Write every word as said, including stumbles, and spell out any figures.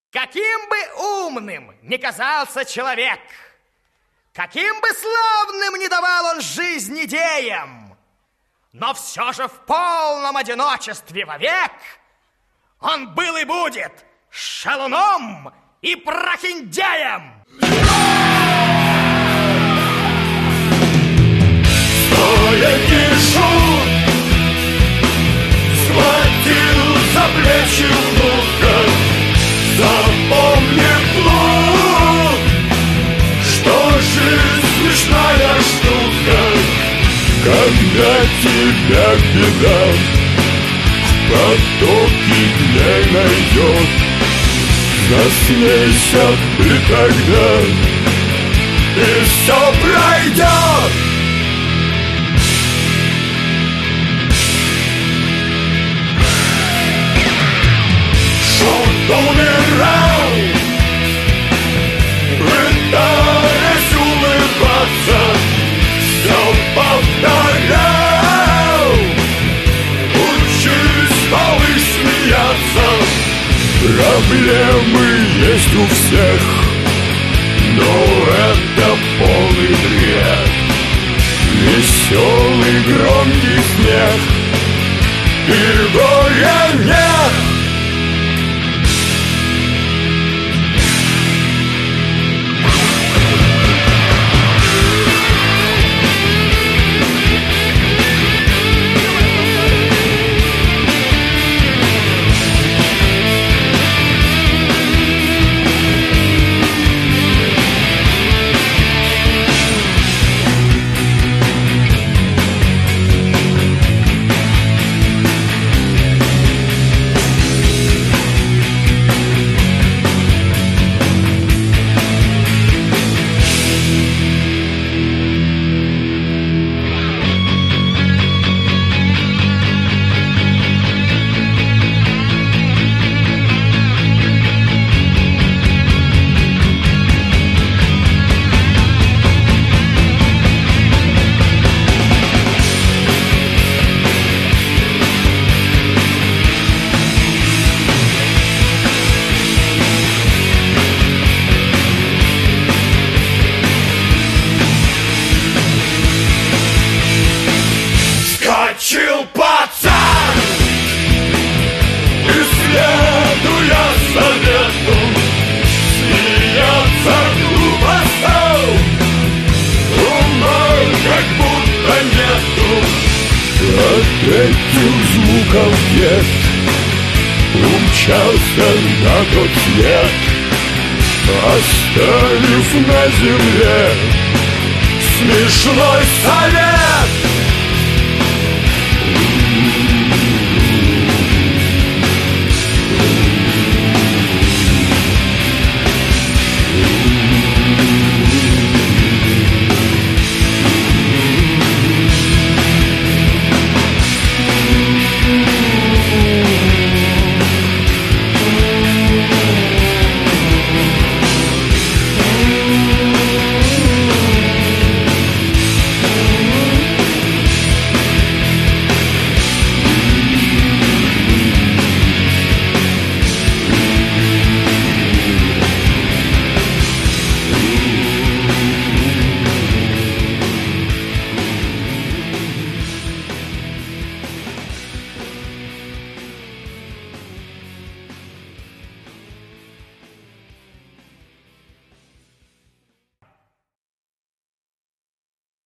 Каким бы умным ни казался человек, каким бы славным ни давал он жизнь идеям, но все же в полном одиночестве вовек он был и будет шалуном и прохиндеем. Стоя не шут, схватил за плечи внука. Запомни, плут, что жизнь смешная штука. Когда тебя беда в потоке дней найдет, засмейся ты тогда, и все пройдет. Шут умирал, пытаясь улыбаться, все повторял. Учись, малыш, смеяться. Проблемы есть у всех, но это полный бред. Веселый громкий смех и горя нет. Скочил пацан, исследуя совету, смеется глупо стал, ума как будто нету. От этих звуков дед умчался на тот свет, оставив на земле смешной совет.